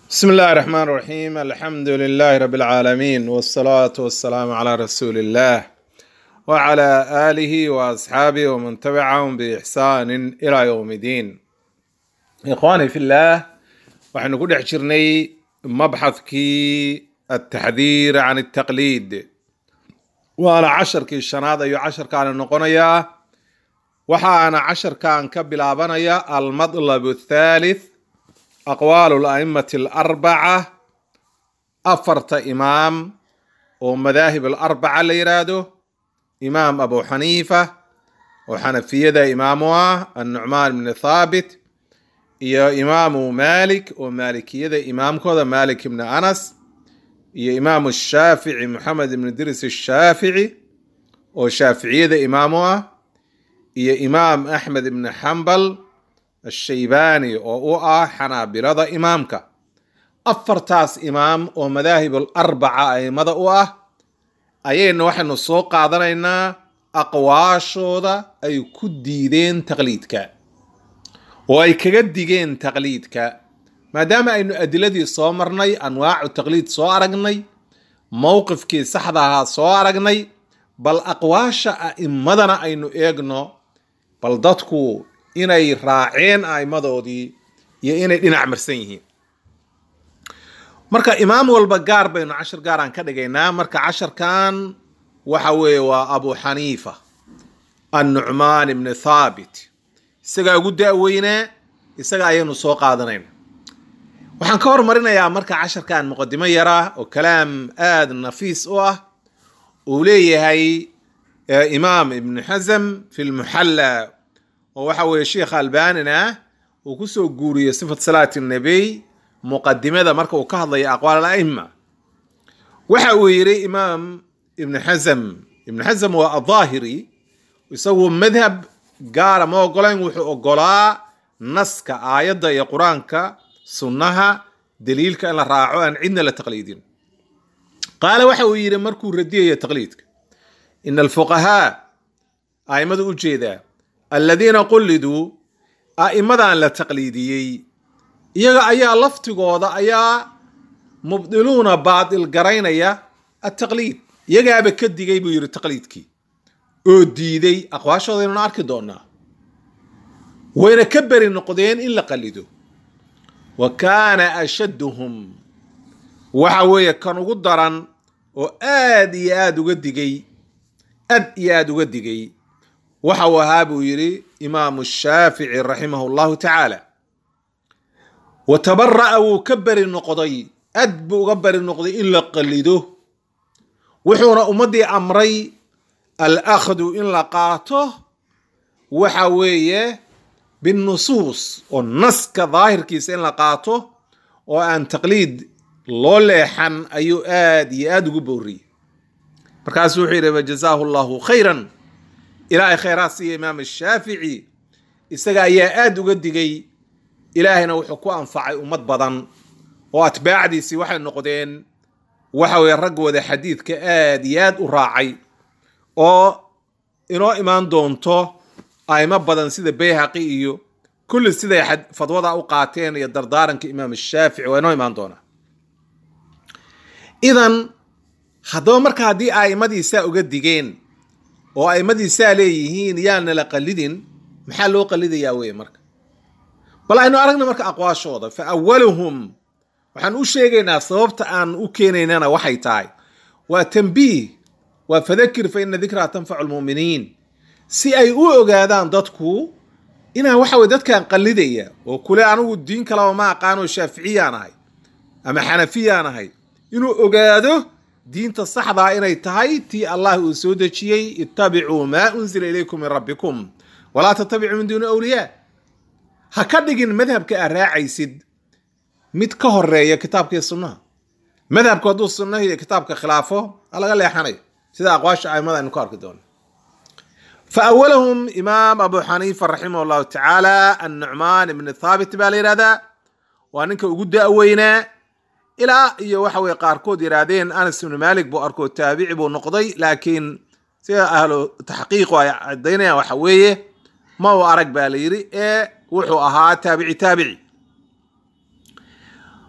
بسم الله الرحمن الرحيم. الحمد لله رب العالمين، والصلاة والسلام على رسول الله وعلى آله وأصحابه ومن تبعهم بإحسان إلى يوم الدين. إخواني في الله، وحن نقول عشرني مبحث كي التحذير عن التقليد، وأنا عشر كي الشنادة عشر كان النقنية، وحانا عشر كان كبلابنية. المطلب الثالث أقوال الأئمة الأربعة، أفرت إمام ومذاهب الأربعة اللي يرادوا إمام أبو حنيفة وحنفية ده إمامها النعمان بن ثابت، يا إمام مالك ومالكية ده إمام كذا مالك بن أنس، يا إمام الشافعي محمد بن إدريس الشافعي وشافعية ده إمامها، يا إمام أحمد بن حنبل الشيباني oo xanaabilada imaamka. afartaas imaam oo madaahib arbaca aimada u ah ayayna waxaynu soo qaadanaynaa aqwaashooda ay ku diideen taqliidka oo ay kaga digeen taqliidka, maadaama aynu adiladii soo marnay, anwaacu taqliid soo aragnay, mowqifkii saxda ahaa soo aragnay, bal aqwaasha aimadana aynu eegno, bal dadku inay raaceen aimadoodii iyo inay dhinac marsan yihiin. marka imaam walba gaar baynu cashar gaar aan ka dhigaynaa. marka casharkan waxa weeye waa abu xaniifa annucmaan ibni thaabit, isagaa ugu da'weynaa, isaga ayaynu soo qaadanayna. waxaan ka hormarinayaa marka casharkan muqadimo yara oo kalaam aad nafiis u ah uu leeyahay imaam ibn xasm fi lmuxalla, waxa weeye sheekh albanina uu ku soo guuriyey sifat salaati nabiy muqadimada marka uu ka hadlayo aqwaal al-aima. waxa uu yiri imaam ibn xasm waa adhaahiri, isagu madhab gaara ma ogolayn, wuxuu ogolaa naska aayadda iyo quraanka sunnaha daliilka in la raaco aan cidna la taqliidin. qaala waxa uu yiri markuu radiyay taqliidka, in alfuqahaa aimadu u jeedaa aladiina qulliduu a'imadan la taqliidiyey, iyaga ayaa laftigooda ayaa mubdiluuna baatil garaynaya ataqliid. iyagaaba ka digay buu yidhi taqliidkii oo diiday. aqwaashooda inanu arki doonaa, wayna ka beri noqdeen in la qalido. wa kaana ashadduhum, waxa weeye kan ugu daran oo aad iyo aad uga digay waxa uu ahaa buu yidhi imaamu shaafici raximahu llahu tacaala. wa tabara'a wuu ka beri noqday, aad buu uga beri noqday in la qalido, wuxuuna ummaddii amray alakhdu in la qaato waxa weeye binnusuus, oo naska daahirkiisa in la qaato oo aan taqliid loo leexan ayuu aad iyo aad ugu booriyey. markaasuu wuxuu yidhi wajazaahu llahu khayran, ilaahay khayraad siiya imaam shaafici, isaga ayaa aad uga digay. ilaahayna wuxuu ku anfacay ummad badan oo atbaacdiisii waxay noqdeen waxa weye rag wada xadiidka aad iyo aad u raacay, oo inoo imaan doonto aimo badan sida bayhaqi iyo kulli siday fadwada u qaateen iyo dardaaranka imaam shaafici waa inoo imaan doonaa. idan haddaba marka haddii aimadiisaa uga digeen oo aimadiisaa leeyihiin yaana la qalidin, maxaa loo qalidayaa weye marka? bal aynu aragna marka aqwaashooda. fa awaluhum, waxaan u sheegaynaa sababta aan u keenaynana waxay tahay waa tanbiih, waa fadakir fa ina dikraa tanfacu lmu'miniin, si ay u ogaadaan dadku inaan waxa weye dadkaan qalidaya oo kule anigu diin kalaba ma aqaano shaaficiyaan ahay ama xanafiyaan ahay, inuu ogaado diinta saxdaa inay tahay tii allah uu soo dejiyey, ittabicuu maa unzila ilaykum min rabbikum walaa tattabicuu min duuni awliyaa. ha ka dhigin madhabka aad raacaysid mid ka horeeya kitaabka iyo sunnaha. madhabku hadduu sunnaha iyo kitaabka khilaafo ha laga leexanayo, sida aqwaasha aimada aynu ku arki doono. fa awalahum imaam abu xaniifa raximah llahu tacaala annucmaan ibni thaabit baa la yidhahdaa, waa ninka ugu da'weynaa, ilaa iyo waxa weye qaarkood yidhaahdeen anas ibnu malik buu arkoo taabici buu noqday, laakiin sida ahlu taxqiiqu ay cadaynayaan waxa weeye ma uu arag baa la yidhi, ee wuxuu ahaa taabici.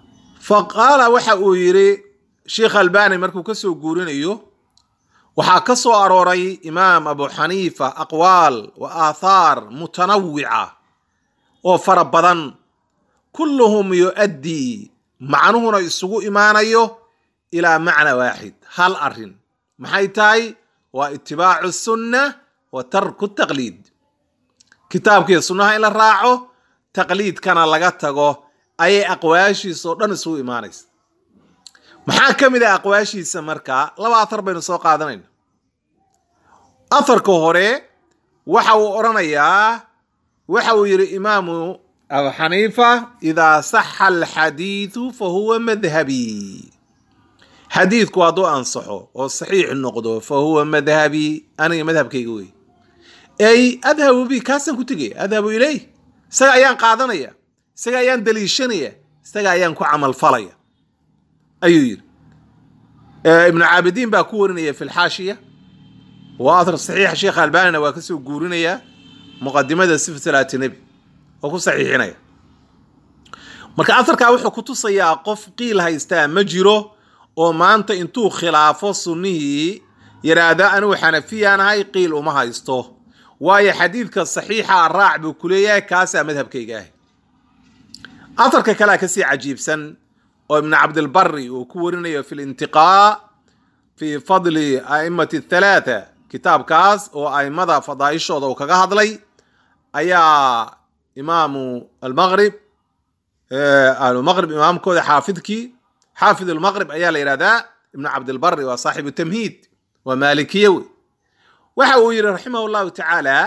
faqaala waxa uu yiri sheekh albani markuu ka soo guurinayo waxaa ka soo arooray imaam abu xaniifa aqwaal wa aathaar mutanawwica oo fara badan kulluhum yuaddi macnuhuna isugu imaanayo ilaa macna waaxid hal arin maxay tahay waa itibaacu sunna wa tarku taqliid kitaabkii sunnaha in la raaco taqliidkana laga tago ayay aqwaashiisa oo dhan isugu imaanaysa maxaa ka mid ah aqwaashiisa markaa laba athar baynu soo qaadanayna atharka hore waxa uu oranayaa waxa uu yiri imaamu abu xaniifa idaa saxa alxadiithu fahuwa madhabi xadiidku hadduu ansaxo oo saxiix noqdo fahuwa madhabi aniga madhabkayga wey ay adhabu bi kaasaan ku tegaya adhabu ilayh isaga ayaan qaadanaya isaga ayaan daliishanaya isaga ayaan ku camal falaya ayuu yiri ibn caabidiin baa ku warinaya fi lxaashiya waa athar saxiix sheekh albanina waa kasoo guurinaya muqadimada sifat salaati nabi oo ku saxiixinaya marka atharkaa wuxuu ku tusayaa qof qiil haystaa ma jiro oo maanta intuu khilaafo sunnihii yiraahdo anigu xanafiyaan ahay qiil uma haysto waayo xadiidka saxiixa raac buu ku leeyahay kaasaa madhabkayga ah atharka kale kasii cajiibsan oo ibn cabdilbari uu ku warinayo fi lintiqaa fi fadli a'immati athalaatha kitaabkaas oo a'immada fadaa'ishooda uu kaga hadlay ayaa imaamu almaghrib imaamkooda xaafidkii xaafid almaghrib ayaa la yidhahdaa ibn cabdilbari waa saaxibu tamhiid waa maalikiye wey waxa uu yidhi raximah llahu tacaala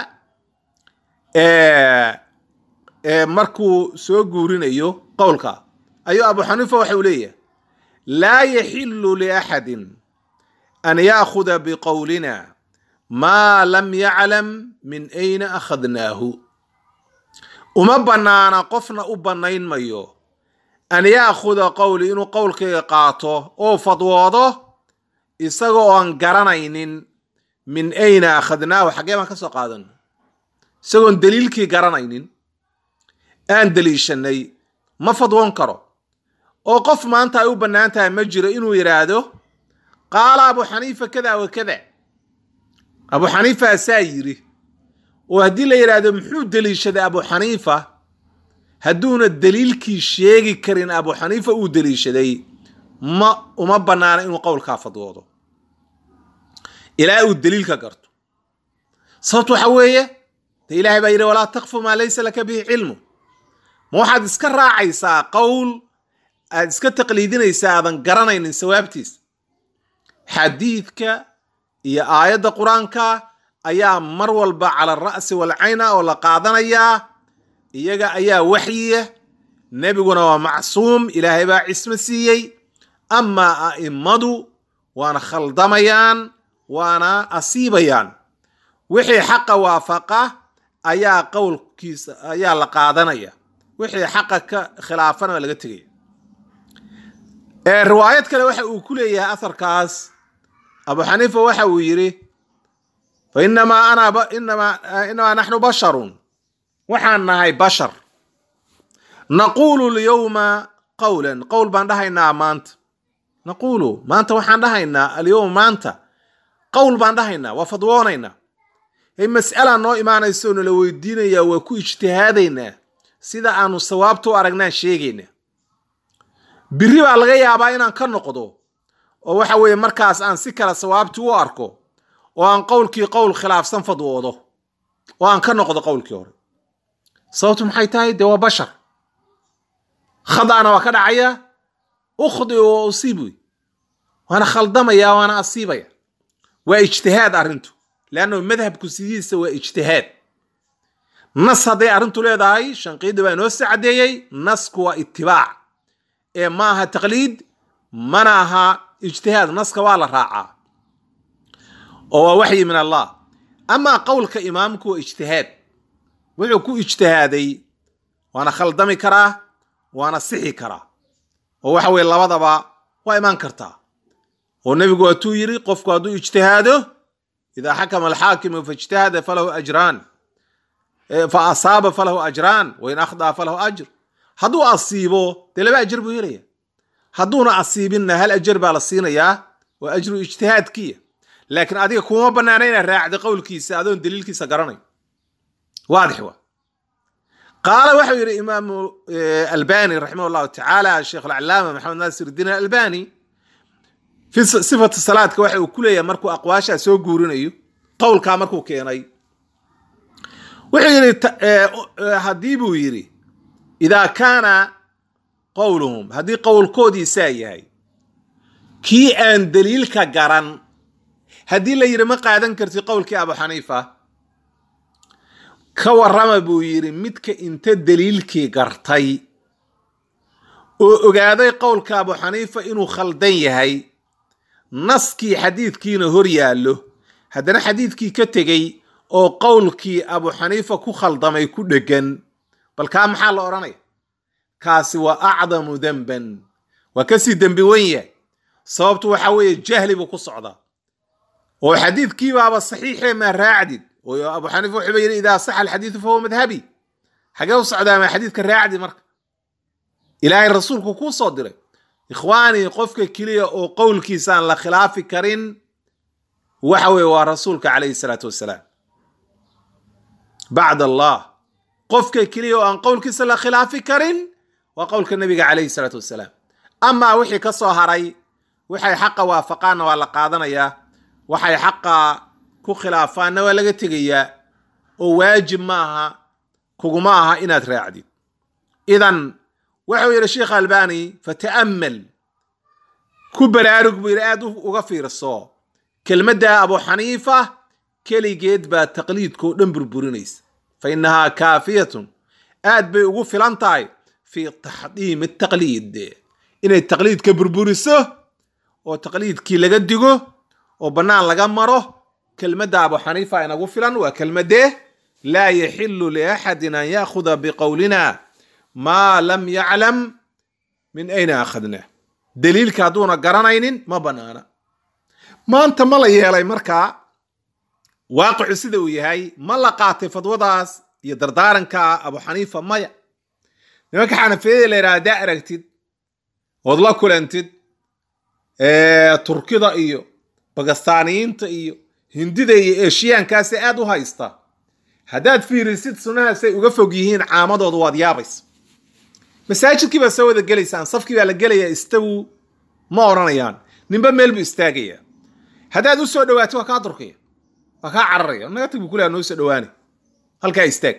markuu soo guurinayo qowlka ayuu abu xaniifa waxa uu leeyahay laa yaxilu liaxadin an yaakuda biqowlina maa lam yaclam min ayna akhadnaahu uma banaana qofna u banayn mayo an yaakuda qowli inuu qowlkayga qaato oo fadwoodo isagoo aan garanaynin min ayna akhadnaahu xaggee baan ka soo qaadan isagoon daliilkii garanaynin aan daliishanay ma fadwoon karo oo qof maanta ay u bannaan tahay ma jiro inuu yidhaahdo qaala abu xaniifa kada wa kada abu xaniifa asaa yiri oo haddii la yidhaahdo muxuu daliishaday abu xaniifa hadduuna daliilkii sheegi karin abu xaniifa uu daliishaday uma bannaana inuu qowlkaa fadwoodo ilaa uu daliilka garto sababtu waxa weeye de ilaahay baa yidhi walaa takfu maa laysa laka bihi cilmu ma waxaad iska raacaysaa qowl aad iska taqliidinaysaa aadan garanaynin sawaabtiis xadiidka iyo aayadda qur-aanka ayaa mar walba cala alra'si walcayna oo la qaadanayaa iyaga ayaa waxyiya nebiguna waa macsuum ilaahay baa cismo siiyey amaa a'immadu waana khaldamayaan waana asiibayaan wixii xaqa waafaqa ayaa qowlkiisa ayaa la qaadanaya wixii xaqa ka khilaafana waa laga tegaya riwaayad kale waxa uu ku leeyahay atharkaas abu xaniifa waxa uu yiri fa inamaa naxnu basharun waxaan nahay bashar naquulu lyawma qawlan qowl baan dhahaynaa maanta naquulu maanta waxaan dhahaynaa alyawma maanta qowl baan dhahaynaa waa fadwoonaynaa mas'ala noo imaanayso nala weydiinaya waa ku ijtihaadaynaa sida aanu sawaabta u aragnaan sheegaynaa biri baa laga yaabaa inaan ka noqdo oo waxa weeye markaas aan si kale sawaabtii u arko oo aan qowlkii qowl khilaafsan fadwoodo oo aan ka noqdo qowlkii hore sababtu maxay tahay dee waa bashar khada'na waa ka dhacaya ukhdi wa usiib wey waana khaldamaya waana asiibaya waa ijtihaad arrintu leanno madhabku sidiisa waa ijtihaad nas hadday arrintu leedahay shanqiidi baa inoo sii caddeeyey nasku waa itibaac ee ma aha taqliid mana aha ijtihaad naska waa la raacaa oo waa waxyi min allah amaa qowlka imaamku waa ijtihaad wuxuu ku ijtihaaday waana khaldami karaa waana sixi karaa oo waxa weye labadaba waa imaan kartaa oo nebigu waatuu yiri qofku hadduu ijtihaado idaa xakama alxaakimu faijtahada falahu ajraan fa asaaba falahu ajraan wain akhdaa falahu ajr hadduu asiibo dee laba ajir buu helaya hadduuna asiibinna hal ajar baa la siinayaa waa ajru ijtihaadkiya laakiin adiga kuma bannaana inaad raacdo qowlkiisa adoon daliilkiisa garanayo waadix wa qaala wuxuu yidhi imaamu albani raximah allahu tacaala sheekh alcalaama maxamed naasir iddiin albani fi sifati salaadka waxa uu ku leeyahay markuu aqwaashaa soo guurinayo qowlkaa markuu keenay wuxuu yidhi haddii buu yidhi idaa kaana qowluhum haddii qowlkoodiisaa yahay kii aan daliilka garan haddii la yidhi ma qaadan karti qowlkii abu xaniifa ka warrama buu yidhi midka inta daliilkii gartay oo ogaaday qowlka abu xaniifa inuu khaldan yahay naskii xadiidkiina hor yaallo haddana xadiidkii ka tegey oo qowlkii abu xaniifa ku khaldamay ku dheggan bal kaa maxaa la odhanaya kaasi waa acdamu demban waa kasii dembi wen yahay sababtu waxa weeye jahli buu ku socdaa oo xadiidkii baaba saxiixee maa raacdid oo abu xaniifa wuxuuba yidhi idaa saxa alxadiidu fahuwa madhabi xagee u socdaa maa xadiidka raacdi marka ilaahay rasuulku kuu soo diray ikhwaanii qofka keliya oo qowlkiisaan la khilaafi karin waxa weeye waa rasuulka calayhi salaatu wassalaam bacd allah qofka keliya oo aan qowlkiisa la khilaafi karin waa qowlka nabiga calayhi salaatu wassalaam amaa wixii ka soo haray waxay xaqa waafaqaanna waa la qaadanayaa waxay xaqa ku khilaafaanna waa laga tegayaa oo waajib ma aha kuguma aha inaad raacdid idan wuxuu yidhi sheekh albani fata'ammal ku baraarug buu yidhi aad uga fiirso kelmadda abu xaniifa keligeed baa taqliidkoo dhan burburinaysa fa innahaa kaafiyatun aad bay ugu filan tahay fii taxdiimi taqliid inay taqliidka burburiso oo taqliidkii laga digo oo bannaan laga maro kelmadda abu xaniifa inagu filan waa kelmadee laa yaxilu liaxadin an ya'khuda biqowlina maa lam yaclam min ayna akhadnaa daliilka hadduuna garanaynin ma bannaana maanta ma la yeelay markaa waaqicu sida uu yahay ma la qaatay fadwadaas iyo dardaaranka abu xaniifa maya nimanka xanafiyada la yidhaha haddaa aragtid ood la kulantid turkida iyo bakistaaniyiinta iyo hindida iyo eshiyaankaasi aad u haysta haddaad fiirisid sunnahaasay uga fog yihiin caamadooda waad yaabaysa masaajidkii baa soo wada gelaysaan safkii baa la gelayaa istawu ma odhanayaan ninba meel buu istaagayaa haddaad u soo dhawaato waa kaa durkaya waa kaa cararaya naga tag buu kuleha noo soo dhawaani halkaa istaag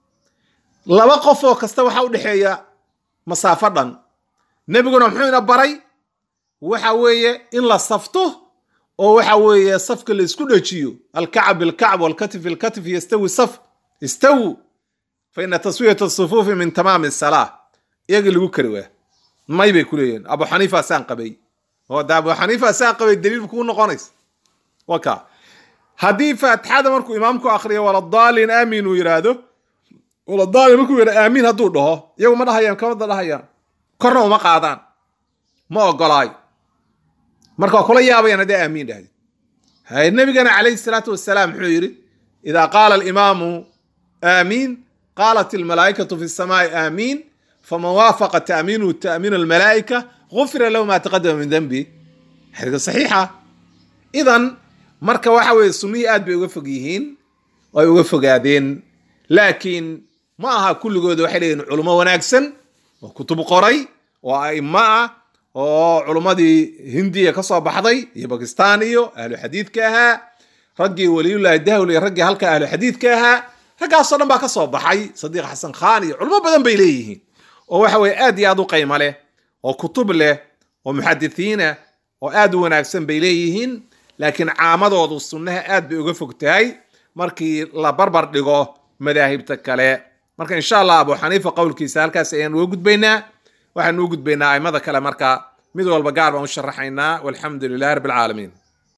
laba qof oo kasta waxaa u dhexeeya masaafo dhan nebiguna muxuu ina baray waxa weeye in la safto oo waxa weeye safka la isku dhajiyo alkacb bilkacb walkatif bilkatif yastawi saf istawu fa ina taswiyata asufuufi min tamaami asalaa iyagii lagu kari waa may bay ku leeyihiin abu xaniifa saan qabay oo da abu xaniifa saan qabay daliil kuu noqonaysa waka haddii faatixada markuu imaamku akhriyo waladaalin aamin uu yidhaahdo waladaalin markuu yidha aamin hadduu dhaho iyagu ma dhahayaan kamada dhahayaan korna uma qaadaan ma ogolaayo marka waa kula yaabayaan haddii aamin dhahdid hay nabigana calayhi salaatu wassalaam muxuu yidhi idaa qaala alimaamu aamin qaalat almalaa'ikatu fi samaa'i aamin faman waafaqa ta'miinuhu ta'miin almalaa'ika gufira lahu maa taqadama min dembi xadiiska saxiixa idan marka waxa weeye sunnihii aad bay uga fog yihiin ay uga fogaadeen laakiin ma aha kulligooda waxay leeyihin culummo wanaagsan oo kutub qoray oo a'immo ah oo culummadii hindiya ka soo baxday iyo bakistaan iyo ahlu xadiidka ahaa raggii waliyullaahi dahwl iyo raggii halka ahlu xadiidka ahaa raggaasoo dhan baa ka soo baxay sadiiq xasan khaan iyo culummo badan bay leeyihiin oo waxa weeye aad iyo aad u qaymo leh oo kutub leh oo muxadisiina oo aad u wanaagsan bay leeyihiin laakiin caamadoodu sunnaha aad bay uga fog tahay markii la barbar dhigo madaahibta kale marka insha allah abu xaniifa qowlkiisa halkaas ayaan uga gudbaynaa waxaan ugu gudbaynaa aimada kale marka mid walba gaar baan u sharaxaynaa walxamdu lilahi rabbi alcaalamiin